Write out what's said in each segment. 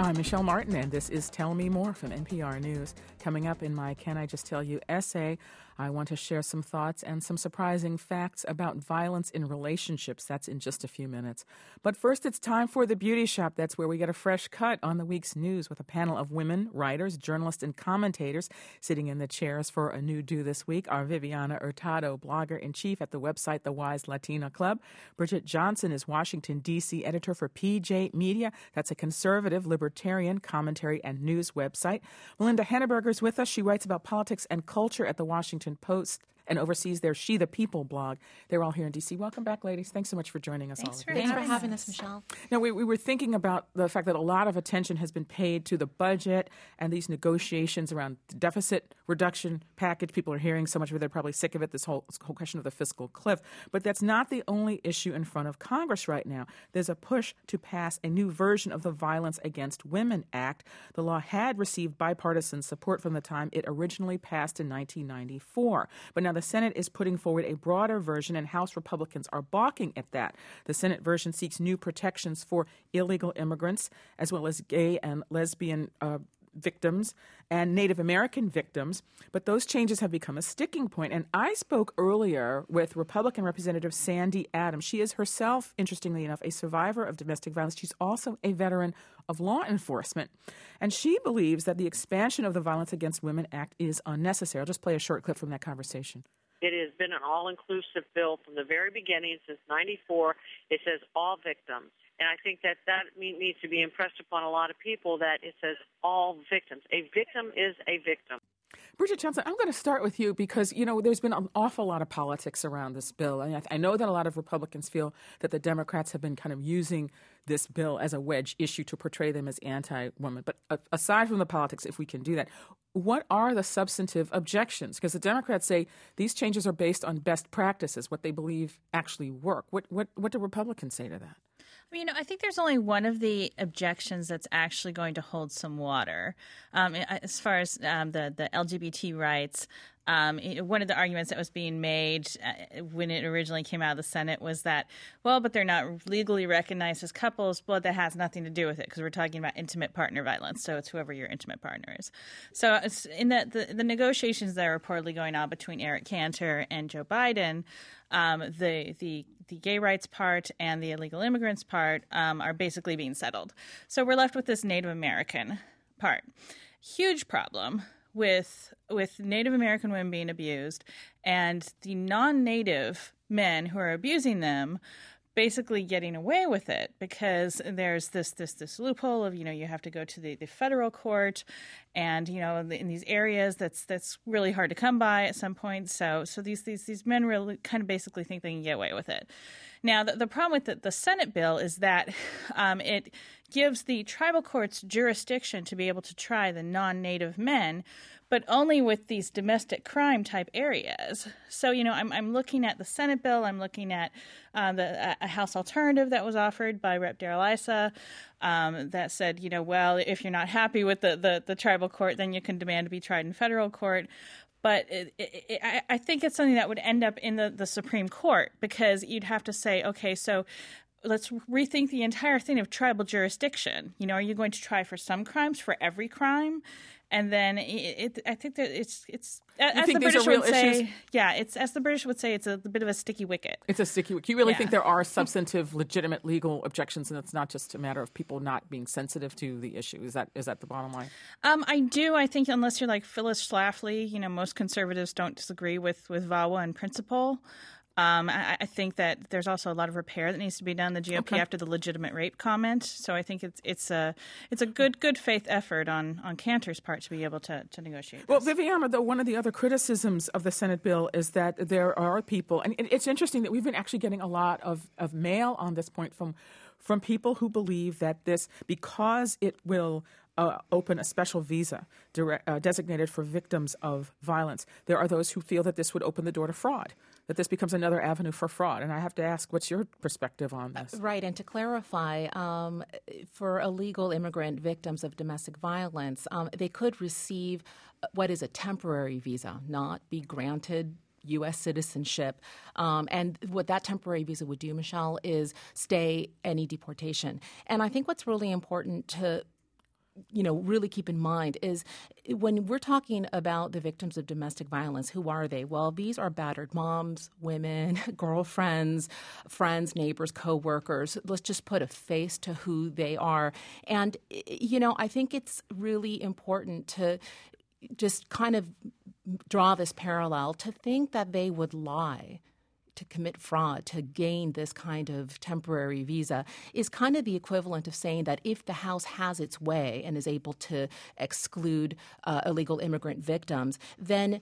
I'm Michelle Martin, and this is Tell Me More from NPR News. Coming up in my Can I Just Tell You essay, I want to share some thoughts and some surprising facts about violence in relationships. That's in just a few minutes. But first, it's time for The Beauty Shop. That's where we get a fresh cut on the week's news with a panel of women, writers, journalists, and commentators sitting in the chairs for a new do this week. Our Viviana Hurtado, blogger-in-chief at the website The Wise Latina Club. Bridget Johnson is Washington, D.C. editor for PJ Media. That's a conservative, libertarian commentary and news website. Melinda Henneberger's with us. She writes about politics and culture at the Washington Post and oversees their She the People blog. They're all here in D.C. Welcome back, ladies. Thanks so much for joining us. Thanks for having us, Michelle. Now, we were thinking about the fact that a lot of attention has been paid to the budget and these negotiations around the deficit reduction package. People are hearing so much of it, they're probably sick of it, this whole question of the fiscal cliff. But that's not the only issue in front of Congress right now. There's a push to pass a new version of the Violence Against Women Act. The law had received bipartisan support from the time it originally passed in 1994. But now the Senate is putting forward a broader version, and House Republicans are balking at that. The Senate version seeks new protections for illegal immigrants, as well as gay and lesbian victims and Native American victims, but those changes have become a sticking point. And I spoke earlier with Republican Representative Sandy Adams. She is herself, interestingly enough, a survivor of domestic violence. She's also a veteran of law enforcement. And she believes that the expansion of the Violence Against Women Act is unnecessary. I'll just play a short clip from that conversation. It has been an all-inclusive bill from the very beginning, since 94. It says all victims. And I think that needs to be impressed upon a lot of people, that it says all victims. A victim is a victim. Bridget Johnson, I'm going to start with you because, there's been an awful lot of politics around this bill. And I know that a lot of Republicans feel that the Democrats have been kind of using this bill as a wedge issue to portray them as anti-women. But aside from the politics, if we can do that, what are the substantive objections? Because the Democrats say these changes are based on best practices, what they believe actually work. What do Republicans say to that? I think there's only one of the objections that's actually going to hold some water. As far as the LGBT rights, one of the arguments that was being made when it originally came out of the Senate was that, but they're not legally recognized as couples. Well, that has nothing to do with it because we're talking about intimate partner violence. So it's whoever your intimate partner is. So it's in the negotiations that are reportedly going on between Eric Cantor and Joe Biden, the gay rights part and the illegal immigrants part are basically being settled. So we're left with this Native American part. Huge problem with Native American women being abused and the non-Native men who are abusing them basically getting away with it because there's this loophole of, you have to go to the federal court and, in these areas that's really hard to come by at some point. So these men really kind of basically think they can get away with it. Now, the problem with the Senate bill is that it gives the tribal courts jurisdiction to be able to try the non-Native men, but only with these domestic crime type areas. So, I'm looking at the Senate bill. I'm looking at a House alternative that was offered by Rep. Darrell Issa that said, if you're not happy with the tribal court, then you can demand to be tried in federal court. But I think it's something that would end up in the Supreme Court because you'd have to say, okay, so let's rethink the entire thing of tribal jurisdiction. Are you going to try for some crimes, for every crime? And then I think that it's as the British would say, as the British would say, it's a bit of a sticky wicket. It's a sticky wicket. You really think there are substantive, legitimate legal objections, and it's not just a matter of people not being sensitive to the issue. Is that the bottom line? I do. I think unless you're like Phyllis Schlafly, most conservatives don't disagree with VAWA in principle. I think that there's also a lot of repair that needs to be done in the GOP after the legitimate rape comment. So I think it's a good faith effort on Cantor's part to be able to negotiate. Well, Viviana, one of the other criticisms of the Senate bill is that there are people, and it's interesting that we've been actually getting a lot of mail on this point from people who believe that this, because it will open a special visa designated for victims of violence, there are those who feel that this would open the door to fraud, that this becomes another avenue for fraud. And I have to ask, what's your perspective on this? Right. And to clarify, for illegal immigrant victims of domestic violence, they could receive what is a temporary visa, not be granted U.S. citizenship. And what that temporary visa would do, Michelle, is stay any deportation. And I think what's really important to really keep in mind is when we're talking about the victims of domestic violence, who are they? Well, these are battered moms, women, girlfriends, friends, neighbors, coworkers. Let's just put a face to who they are. And, I think it's really important to just kind of draw this parallel to think that they would lie to commit fraud, to gain this kind of temporary visa is kind of the equivalent of saying that if the House has its way and is able to exclude illegal immigrant victims, then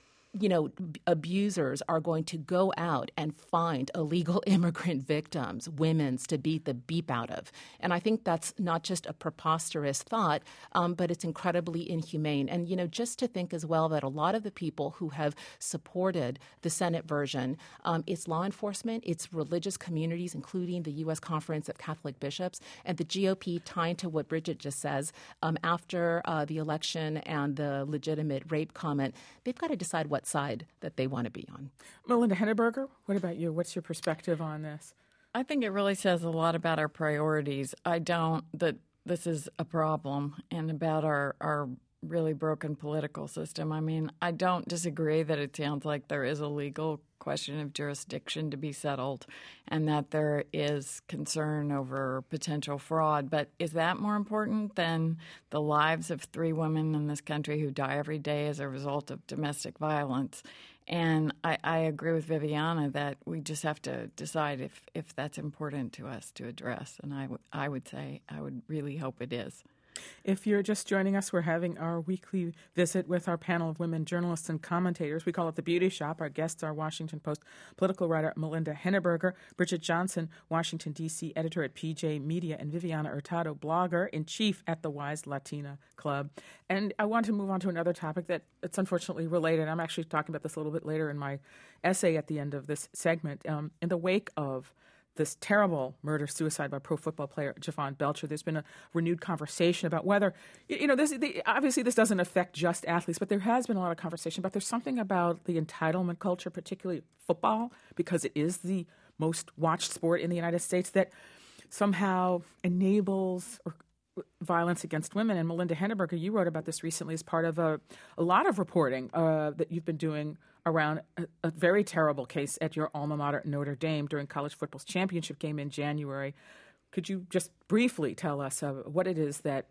abusers are going to go out and find illegal immigrant victims, women's, to beat the beep out of. And I think that's not just a preposterous thought, but it's incredibly inhumane. And, just to think as well that a lot of the people who have supported the Senate version, it's law enforcement, it's religious communities, including the U.S. Conference of Catholic Bishops, and the GOP, tying to what Bridget just says, after the election and the legitimate rape comment, they've got to decide what side that they want to be on. Melinda Henneberger, what about you? What's your perspective on this? I think it really says a lot about our priorities. That this is a problem and about our really broken political system. I mean, I don't disagree that it sounds like there is a legal question of jurisdiction to be settled and that there is concern over potential fraud. But is that more important than the lives of 3 women in this country who die every day as a result of domestic violence? And I agree with Viviana that we just have to decide if that's important to us to address. And I would say I would really hope it is. If you're just joining us, we're having our weekly visit with our panel of women journalists and commentators. We call it The Beauty Shop. Our guests are Washington Post political writer Melinda Henneberger, Bridget Johnson, Washington, D.C. editor at PJ Media, and Viviana Hurtado, blogger-in-chief at the Wise Latina Club. And I want to move on to another topic that it's unfortunately related. I'm actually talking about this a little bit later in my essay at the end of this segment. In the wake of this terrible murder-suicide by pro football player Javon Belcher, there's been a renewed conversation about whether, obviously this doesn't affect just athletes, but there has been a lot of conversation about there's something about the entitlement culture, particularly football, because it is the most watched sport in the United States, that somehow enables violence against women. And Melinda Henneberger, you wrote about this recently as part of a lot of reporting that you've been doing around a very terrible case at your alma mater, Notre Dame, during college football's championship game in January. Could you just briefly tell us what it is that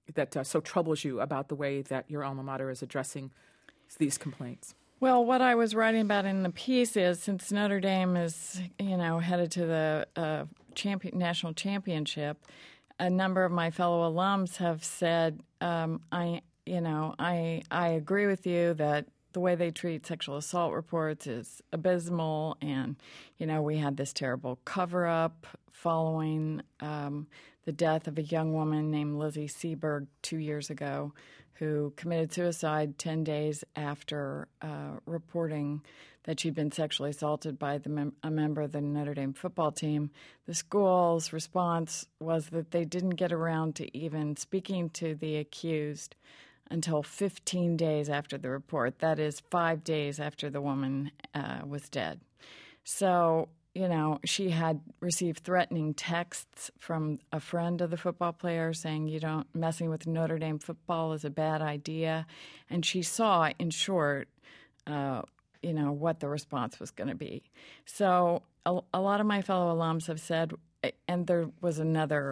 so troubles you about the way that your alma mater is addressing these complaints? Well, what I was writing about in the piece is, since Notre Dame is, headed to the national championship, a number of my fellow alums have said, I agree with you that the way they treat sexual assault reports is abysmal, and we had this terrible cover-up following the death of a young woman named Lizzie Seberg 2 years ago, who committed suicide 10 days after reporting that she'd been sexually assaulted by a member of the Notre Dame football team. The school's response was that they didn't get around to even speaking to the accused until 15 days after the report. That is 5 days after the woman was dead. So, she had received threatening texts from a friend of the football player saying, messing with Notre Dame football is a bad idea. And she saw, in short, what the response was going to be. So a lot of my fellow alums have said, and there was another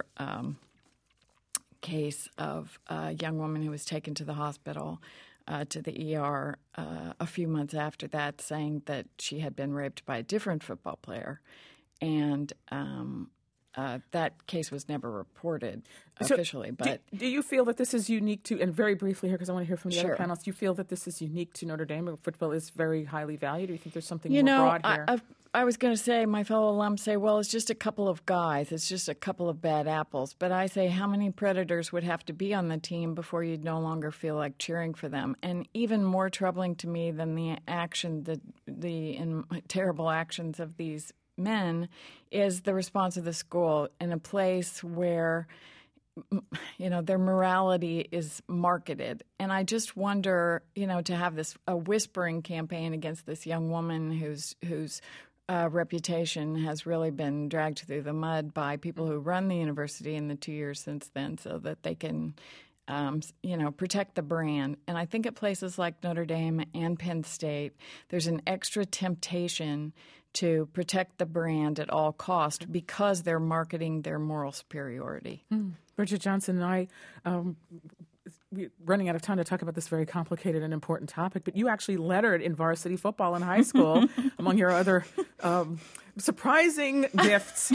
case of a young woman who was taken to the hospital, to the ER a few months after that, saying that she had been raped by a different football player. And that case was never reported officially. But do you feel that this is unique to, and very briefly here because I want to hear from the Sure. other panelists, do you feel that this is unique to Notre Dame, or football is very highly valued? Do you think there's something more broad here? I was going to say, my fellow alums say, well, it's just a couple of guys. It's just a couple of bad apples. But I say, how many predators would have to be on the team before you'd no longer feel like cheering for them? And even more troubling to me than the action, the terrible actions of these men, is the response of the school in a place where, their morality is marketed. And I just wonder, to have a whispering campaign against this young woman whose reputation has really been dragged through the mud by people who run the university in the 2 years since then, so that they can protect the brand. And I think at places like Notre Dame and Penn State, there's an extra temptation to protect the brand at all costs because they're marketing their moral superiority. Bridget Johnson and I, we're running out of time to talk about this very complicated and important topic, but you actually lettered in varsity football in high school, among your other surprising gifts.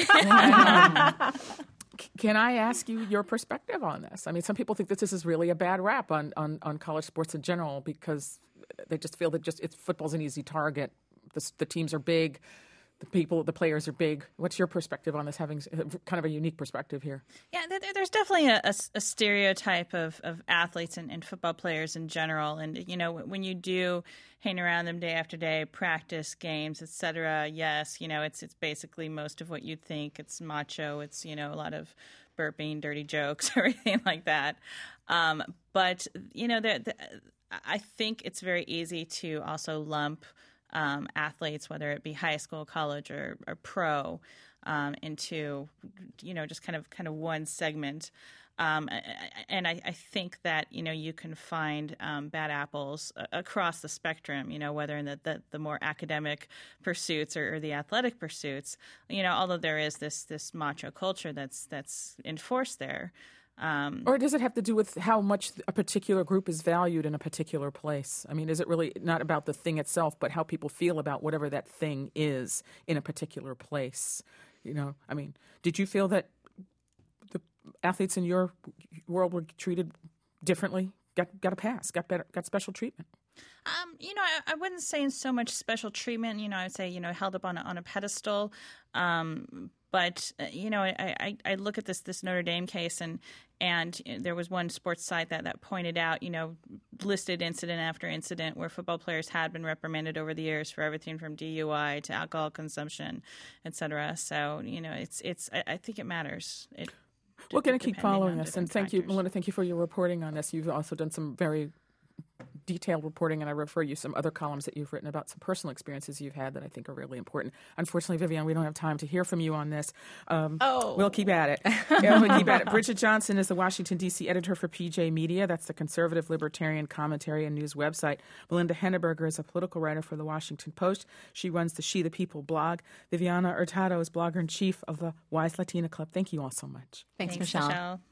Can I ask you your perspective on this? I mean, some people think that this is really a bad rap on college sports in general because they just feel that football's an easy target. The teams are big. The players are big. What's your perspective on this, having kind of a unique perspective here? Yeah, there's definitely a stereotype of athletes and football players in general. And, when you do hang around them day after day, practice, games, et cetera, yes, it's basically most of what you'd think. It's macho. It's, a lot of burping, dirty jokes, everything like that. But, I think it's very easy to also lump athletes, whether it be high school, college, or pro, into just kind of one segment. And I think that you can find bad apples across the spectrum. Whether in the more academic pursuits or the athletic pursuits. Although there is this macho culture that's enforced there. Or does it have to do with how much a particular group is valued in a particular place? I mean, is it really not about the thing itself, but how people feel about whatever that thing is in a particular place? I mean, did you feel that the athletes in your world were treated differently, got a pass, got special treatment? I wouldn't say in so much special treatment. I would say, held up on a pedestal. But I look at this Notre Dame case, and there was one sports site that pointed out, listed incident after incident where football players had been reprimanded over the years for everything from DUI to alcohol consumption, et cetera. So, I think it matters. We're going to keep following this, and thank you, Melinda. Thank you for your reporting on this. You've also done some very detailed reporting, and I refer you some other columns that you've written about some personal experiences you've had that I think are really important. Unfortunately, Vivian, we don't have time to hear from you on this. We'll keep at it. We'll keep at it. Bridget Johnson is the Washington, D.C. editor for PJ Media. That's the conservative libertarian commentary and news website. Melinda Henneberger is a political writer for the Washington Post. She runs the She the People blog. Viviana Hurtado is blogger-in-chief of the Wise Latina Club. Thank you all so much. Thanks Michelle.